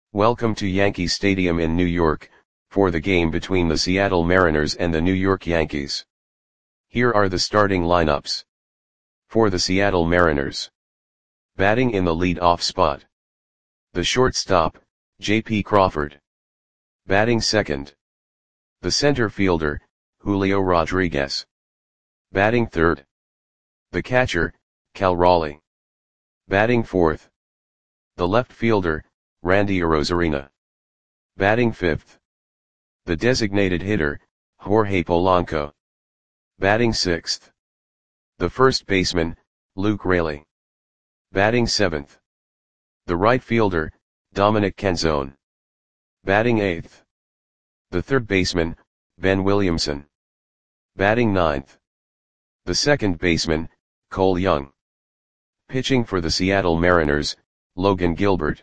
Welcome to Yankee Stadium in New York, for the game between the Seattle Mariners and the New York Yankees. Here are the starting lineups. For the Seattle Mariners. Batting in the lead-off spot. The shortstop, J.P. Crawford. Batting second. The center fielder, Julio Rodriguez. Batting third. The catcher, Cal Raleigh. Batting fourth. The left fielder, Randy Arozarena. Batting fifth. The designated hitter, Jorge Polanco. Batting sixth. The first baseman, Luke Raley. Batting seventh. The right fielder, Dominic Canzone. Batting eighth. The third baseman, Ben Williamson. Batting ninth. The second baseman, Cole Young. Pitching for the Seattle Mariners, Logan Gilbert.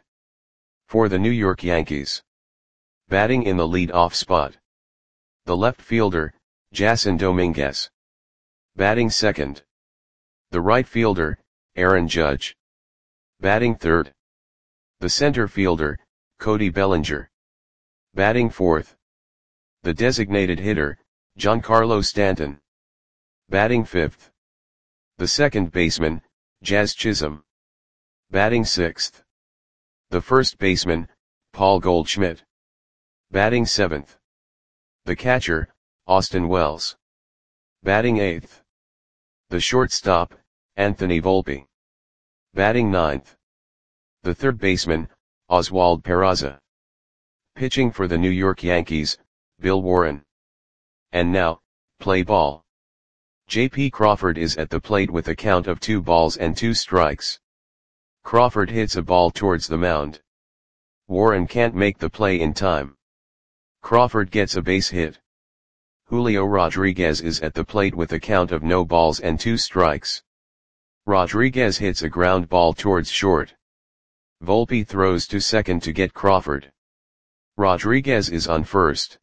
For the New York Yankees. Batting in the lead-off spot. The left fielder, Jason Dominguez. Batting second. The right fielder, Aaron Judge. Batting third. The center fielder, Cody Bellinger. Batting fourth. The designated hitter, Giancarlo Stanton. Batting fifth. The second baseman, Jazz Chisholm. Batting sixth. The first baseman, Paul Goldschmidt. Batting seventh. The catcher, Austin Wells. Batting eighth. The shortstop, Anthony Volpe. Batting ninth. The third baseman, Oswald Peraza. Pitching for the New York Yankees, Bill Warren. And now, play ball. J.P. Crawford is at the plate with a count of 2 balls and 2 strikes. Crawford hits a ball towards the mound. Warren can't make the play in time. Crawford gets a base hit. Julio Rodriguez is at the plate with a count of 0 balls and 2 strikes. Rodriguez hits a ground ball towards short. Volpe throws to second to get Crawford. Rodriguez is on first.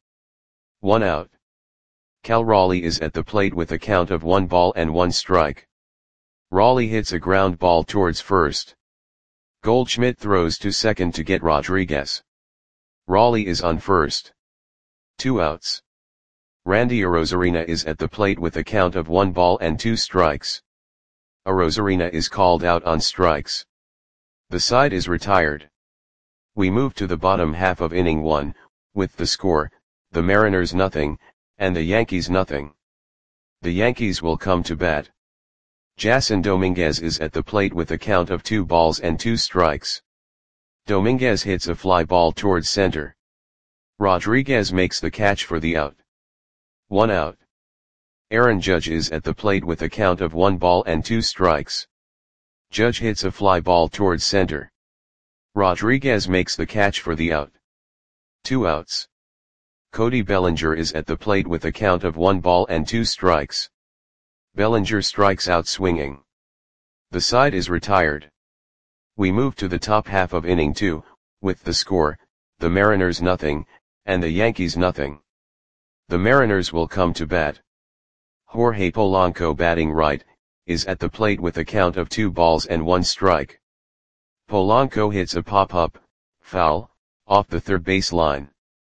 1 out. Cal Raleigh is at the plate with a count of 1 ball and 1 strike. Raleigh hits a ground ball towards first. Goldschmidt throws to second to get Rodriguez. Raleigh is on first. 2 outs. Randy Arozarena is at the plate with a count of 1 ball and 2 strikes. Arozarena is called out on strikes. The side is retired. We move to the bottom half of inning 1, with the score, the Mariners nothing, and the Yankees nothing. The Yankees will come to bat. Jason Dominguez is at the plate with a count of 2 balls and 2 strikes. Dominguez hits a fly ball towards center. Rodriguez makes the catch for the out. 1 out. Aaron Judge is at the plate with a count of 1 ball and 2 strikes. Judge hits a fly ball towards center. Rodriguez makes the catch for the out. 2 outs. Cody Bellinger is at the plate with a count of 1 ball and 2 strikes. Bellinger strikes out swinging. The side is retired. We move to the top half of inning 2, with the score, the Mariners nothing, and the Yankees nothing. The Mariners will come to bat. Jorge Polanco batting right, is at the plate with a count of 2 balls and 1 strike. Polanco hits a pop-up, foul, off the third base line.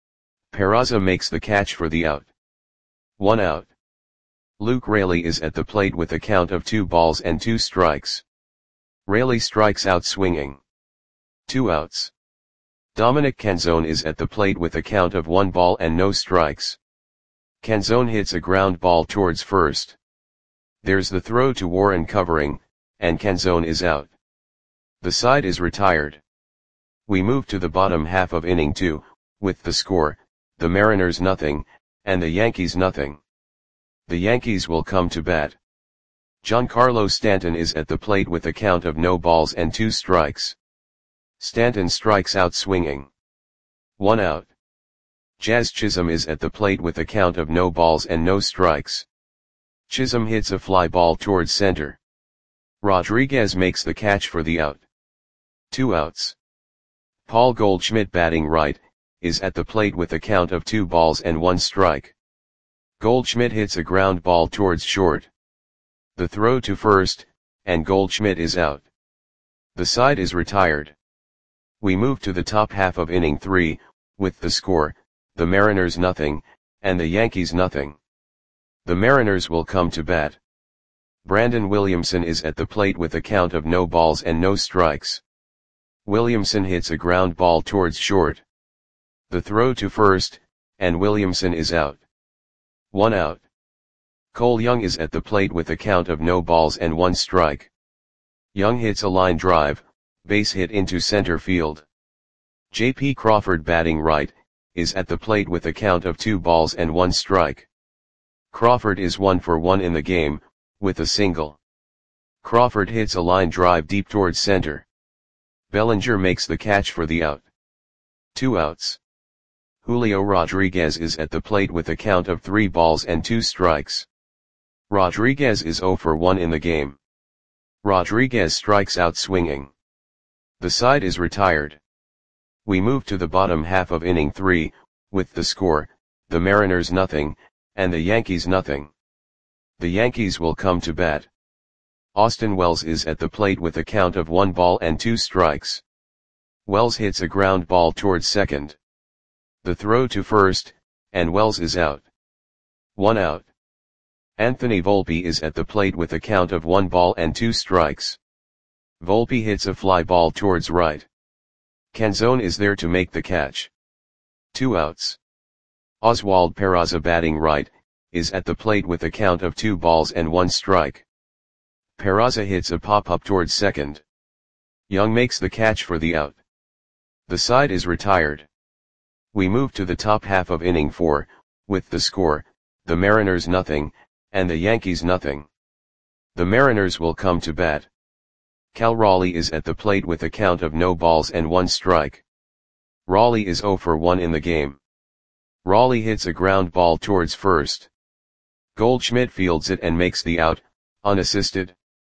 Peraza makes the catch for the out. 1 out. Luke Raley is at the plate with a count of 2 balls and 2 strikes. Raley strikes out swinging. 2 outs. Dominic Canzone is at the plate with a count of 1 ball and 0 strikes. Canzone hits a ground ball towards first. There's the throw to Warren covering, and Canzone is out. The side is retired. We move to the bottom half of inning 2, with the score, the Mariners nothing, and the Yankees nothing. The Yankees will come to bat. Giancarlo Stanton is at the plate with a count of 0 balls and 2 strikes. Stanton strikes out swinging. 1 out. Jazz Chisholm is at the plate with a count of 0 balls and 0 strikes. Chisholm hits a fly ball towards center. Rodriguez makes the catch for the out. 2 outs. Paul Goldschmidt batting right, is at the plate with a count of 2 balls and 1 strike. Goldschmidt hits a ground ball towards short. The throw to first, and Goldschmidt is out. The side is retired. We move to the top half of inning 3, with the score, the Mariners nothing, and the Yankees nothing. The Mariners will come to bat. Brandon Williamson is at the plate with a count of no balls and no strikes. Williamson hits a ground ball towards short. The throw to first, and Williamson is out. 1 out. Cole Young is at the plate with a count of no balls and 1 strike. Young hits a line drive, base hit into center field. J.P. Crawford, batting right, is at the plate with a count of 2 balls and 1 strike. Crawford is 1 for 1 in the game, with a single. Crawford hits a line drive deep towards center. Bellinger makes the catch for the out. 2 outs. Julio Rodriguez is at the plate with a count of 3 balls and 2 strikes. Rodriguez is 0 for 1 in the game. Rodriguez strikes out swinging. The side is retired. We move to the bottom half of inning 3, with the score, the Mariners nothing, and the Yankees nothing. The Yankees will come to bat. Austin Wells is at the plate with a count of 1 ball and 2 strikes. Wells hits a ground ball towards second. The throw to first, and Wells is out. 1 out. Anthony Volpe is at the plate with a count of 1 ball and 2 strikes. Volpe hits a fly ball towards right. Canzone is there to make the catch. 2 outs. Oswald Peraza, batting right, is at the plate with a count of 2 balls and 1 strike. Peraza hits a pop-up towards second. Young makes the catch for the out. The side is retired. We move to the top half of inning 4, with the score, the Mariners nothing, and the Yankees nothing. The Mariners will come to bat. Cal Raleigh is at the plate with a count of no balls and 1 strike. Raleigh is 0 for 1 in the game. Raleigh hits a ground ball towards first. Goldschmidt fields it and makes the out, unassisted.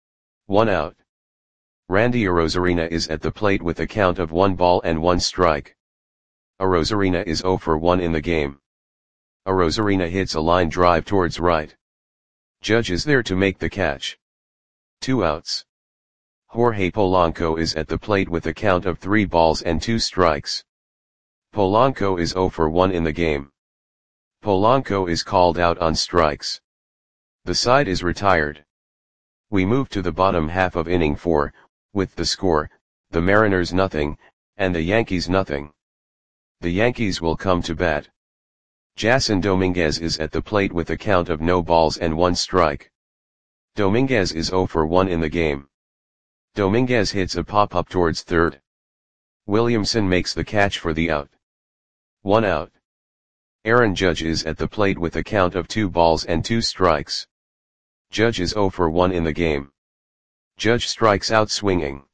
1 out. Randy Arozarena is at the plate with a count of 1 ball and 1 strike. Arozarena is 0 for 1 in the game. Arozarena hits a line drive towards right. Judge is there to make the catch. 2 outs. Jorge Polanco is at the plate with a count of 3 balls and 2 strikes. Polanco is 0 for 1 in the game. Polanco is called out on strikes. The side is retired. We move to the bottom half of inning 4, with the score, the Mariners nothing, and the Yankees nothing. The Yankees will come to bat. Jason Dominguez is at the plate with a count of no balls and 1 strike. Dominguez is 0 for 1 in the game. Dominguez hits a pop-up towards third. Williamson makes the catch for the out. 1 out. Aaron Judge is at the plate with a count of 2 balls and 2 strikes. Judge is 0 for 1 in the game. Judge strikes out swinging.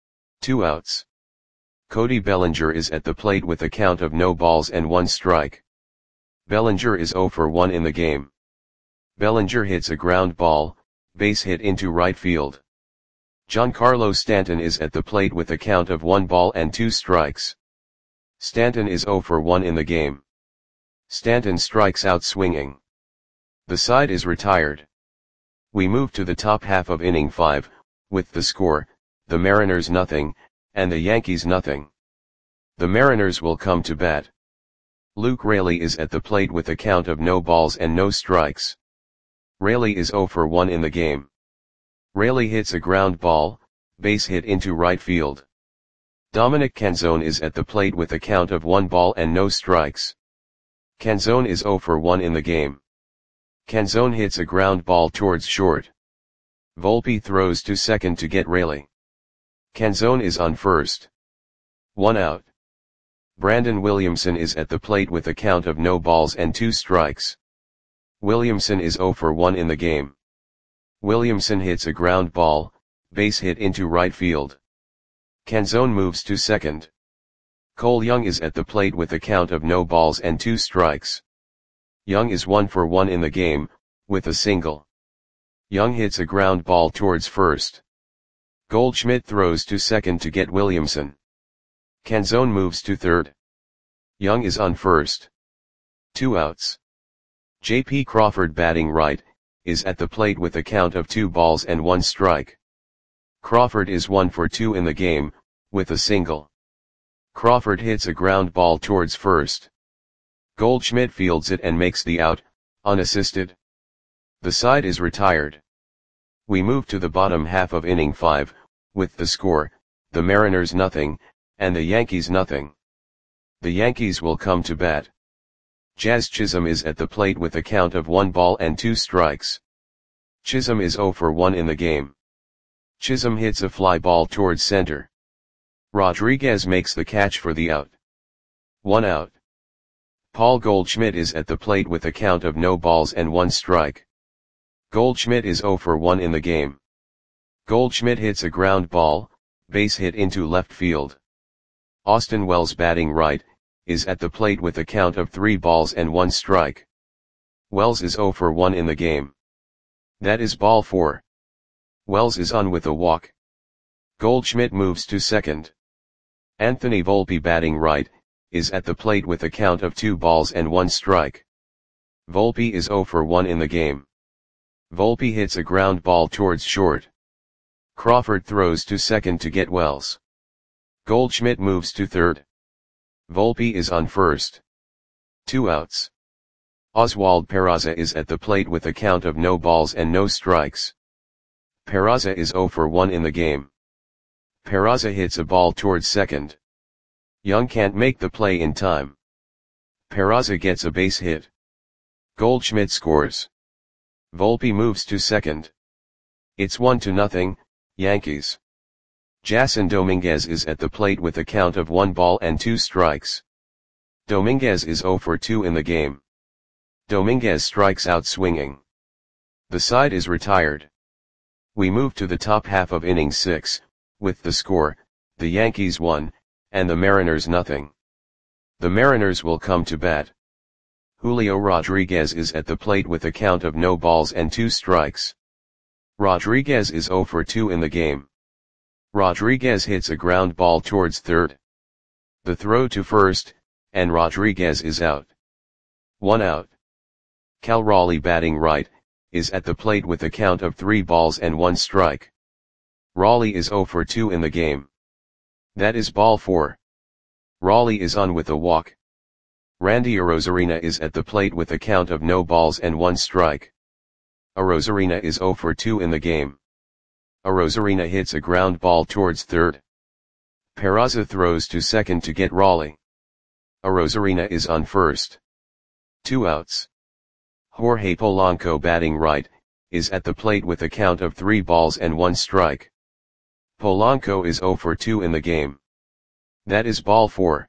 2 outs. Cody Bellinger is at the plate with a count of no balls and 1 strike. Bellinger is 0 for 1 in the game. Bellinger hits a ground ball, base hit into right field. Giancarlo Stanton is at the plate with a count of 1 ball and 2 strikes. Stanton is 0 for 1 in the game. Stanton strikes out swinging. The side is retired. We move to the top half of inning 5, with the score, the Mariners nothing, and the Yankees nothing. The Mariners will come to bat. Luke Raley is at the plate with a count of no balls and no strikes. Raley is 0 for 1 in the game. Raley hits a ground ball, base hit into right field. Dominic Canzone is at the plate with a count of 1 ball and no strikes. Canzone is 0 for 1 in the game. Canzone hits a ground ball towards short. Volpe throws to second to get Raley. Canzone is on first. 1 out. Brandon Williamson is at the plate with a count of no balls and 2 strikes. Williamson is 0 for 1 in the game. Williamson hits a ground ball, base hit into right field. Canzone moves to second. Cole Young is at the plate with a count of no balls and 2 strikes. Young is 1 for 1 in the game, with a single. Young hits a ground ball towards first. Goldschmidt throws to second to get Williamson. Canzone moves to third. Young is on first. 2 outs. J.P. Crawford, batting right, is at the plate with a count of 2 balls and 1 strike. Crawford is 1 for 2 in the game, with a single. Crawford hits a ground ball towards first. Goldschmidt fields it and makes the out, unassisted. The side is retired. We move to the bottom half of inning 5, with the score, the Mariners nothing, and the Yankees nothing. The Yankees will come to bat. Jazz Chisholm is at the plate with a count of 1 ball and 2 strikes. Chisholm is 0 for 1 in the game. Chisholm hits a fly ball towards center. Rodriguez makes the catch for the out. 1 out. Paul Goldschmidt is at the plate with a count of no balls and 1 strike. Goldschmidt is 0 for 1 in the game. Goldschmidt hits a ground ball, base hit into left field. Austin Wells, batting right, is at the plate with a count of 3 balls and 1 strike. Wells is 0 for 1 in the game. That is ball 4. Wells is on with a walk. Goldschmidt moves to second. Anthony Volpe, batting right, is at the plate with a count of 2 balls and 1 strike. Volpe is 0 for 1 in the game. Volpe hits a ground ball towards short. Crawford throws to second to get Wells. Goldschmidt moves to third. Volpe is on first. 2 outs. Oswald Peraza is at the plate with a count of no balls and no strikes. Peraza is 0 for 1 in the game. Peraza hits a ball towards second. Young can't make the play in time. Peraza gets a base hit. Goldschmidt scores. Volpe moves to second. It's 1-0, Yankees. Jason Dominguez is at the plate with a count of 1 ball and 2 strikes. Dominguez is 0 for 2 in the game. Dominguez strikes out swinging. The side is retired. We move to the top half of inning 6, with the score, the Yankees 1, and the Mariners nothing. The Mariners will come to bat. Julio Rodriguez is at the plate with a count of no balls and 2 strikes. Rodriguez is 0 for 2 in the game. Rodriguez hits a ground ball towards third. The throw to first, and Rodriguez is out. 1 out. Cal Raleigh, batting right, is at the plate with a count of 3 balls and 1 strike. Raleigh is 0 for 2 in the game. That is ball 4. Raleigh is on with a walk. Randy Arozarena is at the plate with a count of no balls and 1 strike. Arozarena is 0 for 2 in the game. Arozarena hits a ground ball towards third. Peraza throws to second to get Raleigh. Arozarena is on first. 2 outs. Jorge Polanco, batting right, is at the plate with a count of 3 balls and 1 strike. Polanco is 0 for 2 in the game. That is ball 4.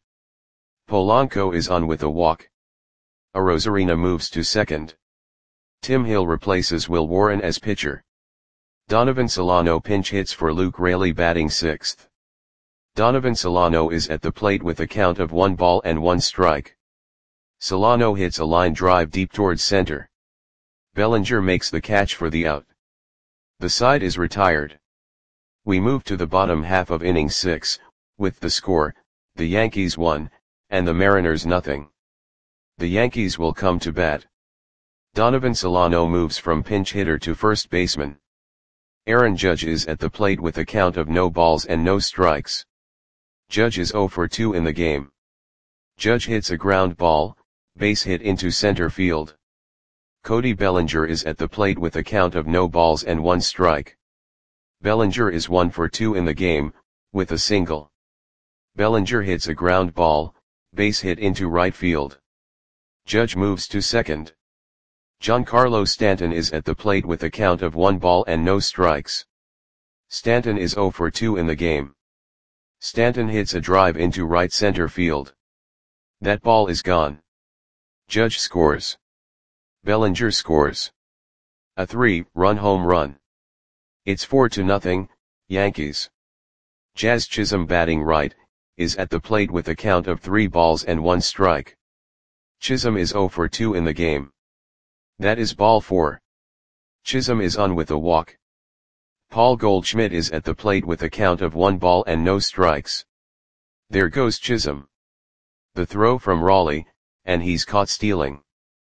Polanco is on with a walk. Arozarena moves to second. Tim Hill replaces Will Warren as pitcher. Donovan Solano pinch hits for Luke Raley, batting 6th. Donovan Solano is at the plate with a count of 1 ball and 1 strike. Solano hits a line drive deep towards center. Bellinger makes the catch for the out. The side is retired. We move to the bottom half of inning 6, with the score, the Yankees 1, and the Mariners nothing. The Yankees will come to bat. Donovan Solano moves from pinch hitter to first baseman. Aaron Judge is at the plate with a count of no balls and no strikes. Judge is 0 for 2 in the game. Judge hits a ground ball, base hit into center field. Cody Bellinger is at the plate with a count of no balls and 1 strike. Bellinger is 1 for 2 in the game, with a single. Bellinger hits a ground ball, base hit into right field. Judge moves to second. Giancarlo Stanton is at the plate with a count of 1 ball and no strikes. Stanton is 0 for 2 in the game. Stanton hits a drive into right center field. That ball is gone. Judge scores. Bellinger scores. A 3-run home run. It's 4-0, Yankees. Jazz Chisholm, batting right, is at the plate with a count of 3 balls and 1 strike. Chisholm is 0 for 2 in the game. That is ball 4. Chisholm is on with a walk. Paul Goldschmidt is at the plate with a count of 1 ball and no strikes. There goes Chisholm. The throw from Raleigh, and he's caught stealing.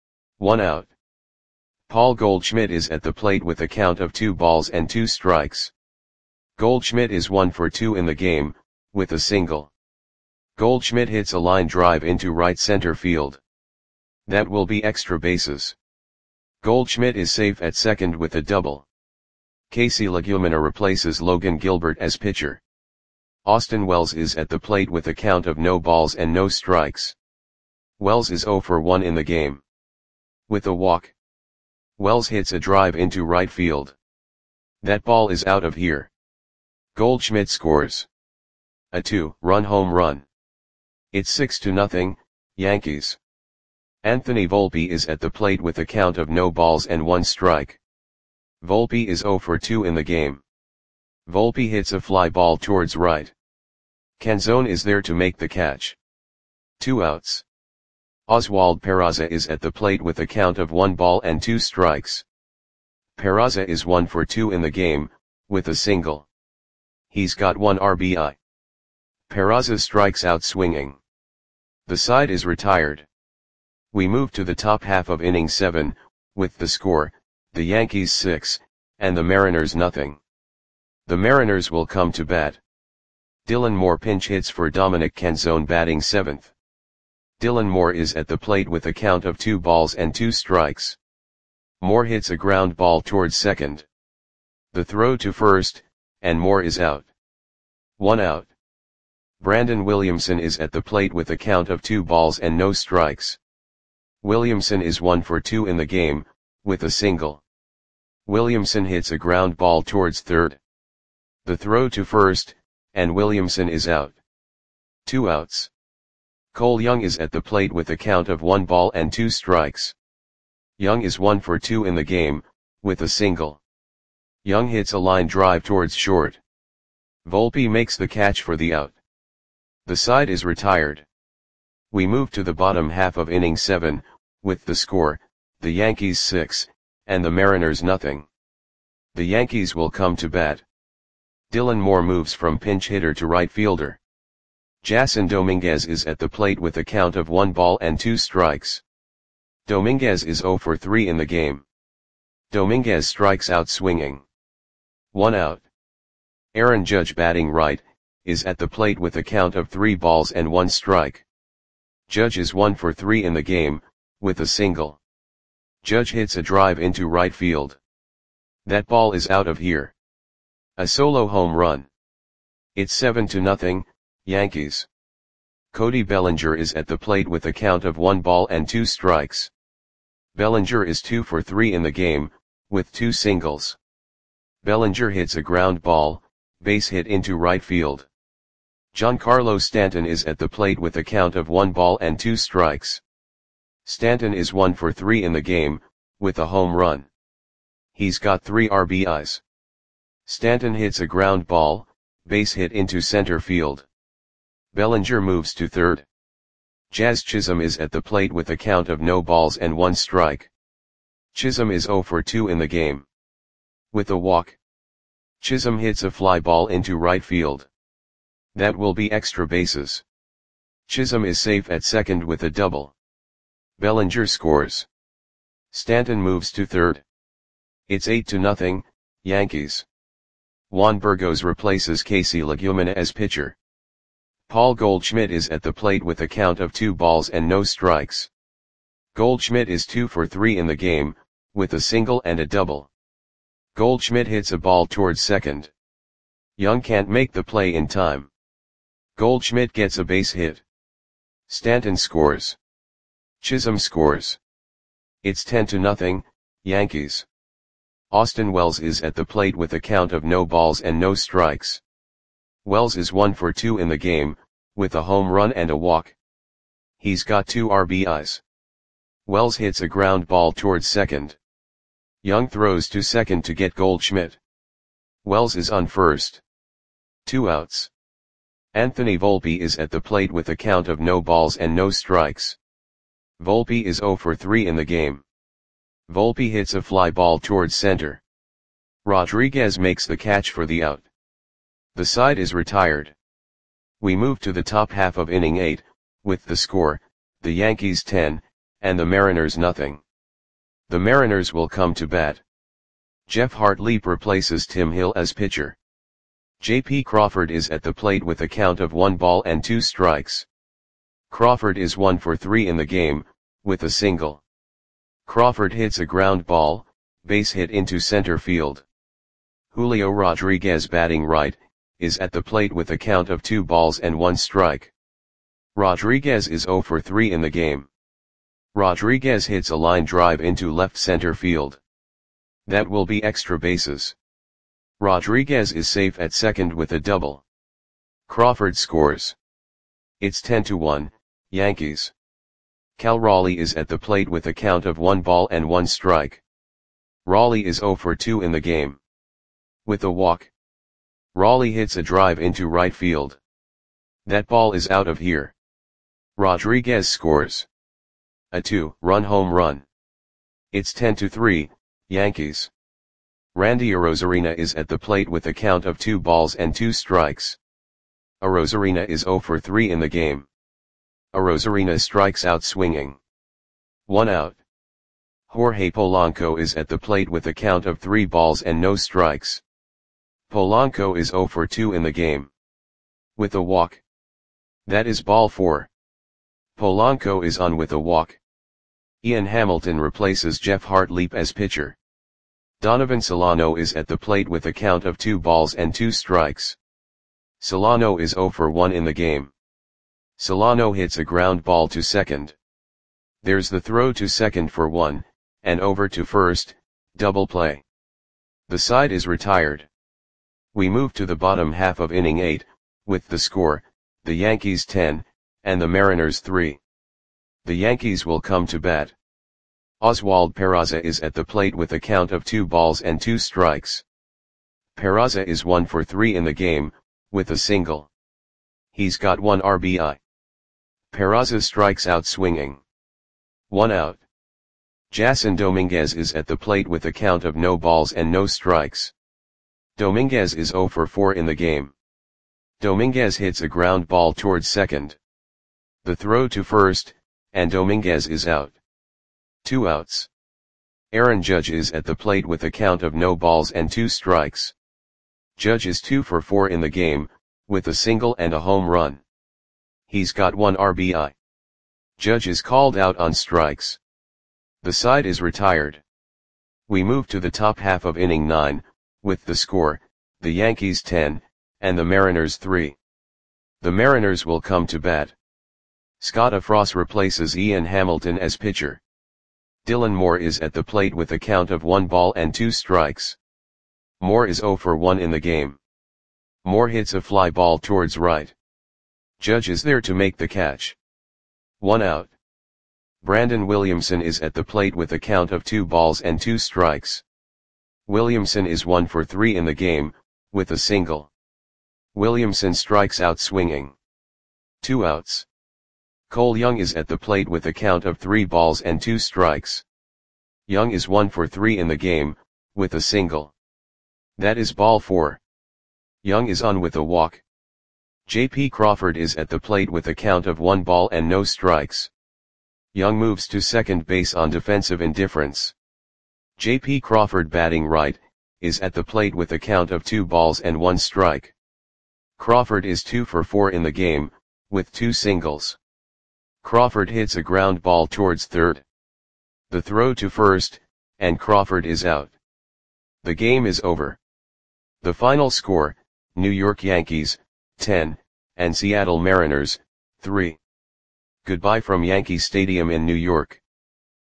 1 out. Paul Goldschmidt is at the plate with a count of 2 balls and 2 strikes. Goldschmidt is 1 for 2 in the game, with a single. Goldschmidt hits a line drive into right center field. That will be extra bases. Goldschmidt is safe at second with a double. Casey Legumina replaces Logan Gilbert as pitcher. Austin Wells is at the plate with a count of no balls and no strikes. Wells is 0 for 1 in the game. With a walk, Wells hits a drive into right field. That ball is out of here. Goldschmidt scores a 2-run home run. It's 6-0, Yankees. Anthony Volpe is at the plate with a count of no balls and 1 strike. Volpe is 0 for 2 in the game. Volpe hits a fly ball towards right. Canzone is there to make the catch. 2 outs. Oswald Peraza is at the plate with a count of 1 ball and 2 strikes. Peraza is 1 for 2 in the game, with a single. He's got 1 RBI. Peraza strikes out swinging. The side is retired. We move to the top half of inning 7, with the score, the Yankees 6, and the Mariners nothing. The Mariners will come to bat. Dylan Moore pinch hits for Dominic Canzone batting 7th. Dylan Moore is at the plate with a count of 2 balls and 2 strikes. Moore hits a ground ball towards second. The throw to first, and Moore is out. 1 out. Brandon Williamson is at the plate with a count of 2 balls and no strikes. Williamson is 1 for 2 in the game, with a single. Williamson hits a ground ball towards third. The throw to first, and Williamson is out. 2 outs. Cole Young is at the plate with a count of 1 ball and 2 strikes. Young is 1 for 2 in the game, with a single. Young hits a line drive towards short. Volpe makes the catch for the out. The side is retired. We move to the bottom half of inning 7, with the score, the Yankees 6, and the Mariners nothing. The Yankees will come to bat. Dylan Moore moves from pinch hitter to right fielder. Jason Dominguez is at the plate with a count of 1 ball and 2 strikes. Dominguez is 0 for 3 in the game. Dominguez strikes out swinging. 1 out. Aaron Judge batting right, is at the plate with a count of 3 balls and 1 strike. Judge is 1 for 3 in the game, with a single. Judge hits a drive into right field. That ball is out of here. A solo home run. It's 7-0, Yankees. Cody Bellinger is at the plate with a count of 1 ball and 2 strikes. Bellinger is 2 for 3 in the game, with 2 singles. Bellinger hits a ground ball, base hit into right field. Giancarlo Stanton is at the plate with a count of 1 ball and 2 strikes. Stanton is 1 for 3 in the game, with a home run. He's got 3 RBIs. Stanton hits a ground ball, base hit into center field. Bellinger moves to third. Jazz Chisholm is at the plate with a count of no balls and 1 strike. Chisholm is 0 for 2 in the game. With a walk, Chisholm hits a fly ball into right field. That will be extra bases. Chisholm is safe at second with a double. Bellinger scores. Stanton moves to third. It's 8-0, Yankees. Juan Burgos replaces Casey Legumina as pitcher. Paul Goldschmidt is at the plate with a count of 2 balls and no strikes. Goldschmidt is 2 for 3 in the game, with a single and a double. Goldschmidt hits a ball towards second. Young can't make the play in time. Goldschmidt gets a base hit. Stanton scores. Chisholm scores. It's 10-0, Yankees. Austin Wells is at the plate with a count of no balls and no strikes. Wells is 1 for 2 in the game, with a home run and a walk. He's got 2 RBIs. Wells hits a ground ball towards second. Young throws to second to get Goldschmidt. Wells is on first. 2 outs. Anthony Volpe is at the plate with a count of no balls and no strikes. Volpe is 0 for 3 in the game. Volpe hits a fly ball towards center. Rodriguez makes the catch for the out. The side is retired. We move to the top half of inning 8, with the score, the Yankees 10, and the Mariners nothing. The Mariners will come to bat. Jeff Hartleap replaces Tim Hill as pitcher. J.P. Crawford is at the plate with a count of 1 ball and 2 strikes. Crawford is 1 for 3 in the game, with a single. Crawford hits a ground ball, base hit into center field. Julio Rodriguez batting right, is at the plate with a count of 2 balls and 1 strike. Rodriguez is 0 for 3 in the game. Rodriguez hits a line drive into left center field. That will be extra bases. Rodriguez is safe at second with a double. Crawford scores. It's 10-1, Yankees. Cal Raleigh is at the plate with a count of 1 ball and 1 strike. Raleigh is 0 for 2 in the game. With a walk. Raleigh hits a drive into right field. That ball is out of here. Rodriguez scores. A 2-run home run. It's 10-3, Yankees. Randy Arozarena is at the plate with a count of 2 balls and 2 strikes. Arozarena is 0 for 3 in the game. Arozarena strikes out swinging. 1 out. Jorge Polanco is at the plate with a count of 3 balls and no strikes. Polanco is 0 for 2 in the game. With a walk. That is ball 4. Polanco is on with a walk. Ian Hamilton replaces Jeff Hartlieb as pitcher. Donovan Solano is at the plate with a count of 2 balls and 2 strikes. Solano is 0 for 1 in the game. Solano hits a ground ball to second. There's the throw to second for 1, and over to first, double play. The side is retired. We move to the bottom half of inning 8, with the score, the Yankees 10, and the Mariners 3. The Yankees will come to bat. Oswald Peraza is at the plate with a count of 2 balls and 2 strikes. Peraza is 1 for 3 in the game, with a single. He's got 1 RBI. Peraza strikes out swinging. 1 out. Jason Dominguez is at the plate with a count of no balls and no strikes. Dominguez is 0 for 4 in the game. Dominguez hits a ground ball towards second. The throw to first, and Dominguez is out. 2 outs. Aaron Judge is at the plate with a count of no balls and 2 strikes. Judge is 2 for 4 in the game, with a single and a home run. He's got 1 RBI. Judge is called out on strikes. The side is retired. We move to the top half of inning 9, with the score, the Yankees 10, and the Mariners 3. The Mariners will come to bat. Scott Afros replaces Ian Hamilton as pitcher. Dylan Moore is at the plate with a count of 1 ball and 2 strikes. Moore is 0 for 1 in the game. Moore hits a fly ball towards right. Judge is there to make the catch. 1 out. Brandon Williamson is at the plate with a count of 2 balls and 2 strikes. Williamson is 1 for 3 in the game, with a single. Williamson strikes out swinging. 2 outs. Cole Young is at the plate with a count of 3 balls and 2 strikes. Young is 1 for 3 in the game, with a single. That is ball 4. Young is on with a walk. J.P. Crawford is at the plate with a count of 1 ball and no strikes. Young moves to second base on defensive indifference. J.P. Crawford batting right, is at the plate with a count of 2 balls and 1 strike. Crawford is 2 for 4 in the game, with 2 singles. Crawford hits a ground ball towards third. The throw to first, and Crawford is out. The game is over. The final score, New York Yankees, 10, and Seattle Mariners, 3. Goodbye from Yankee Stadium in New York.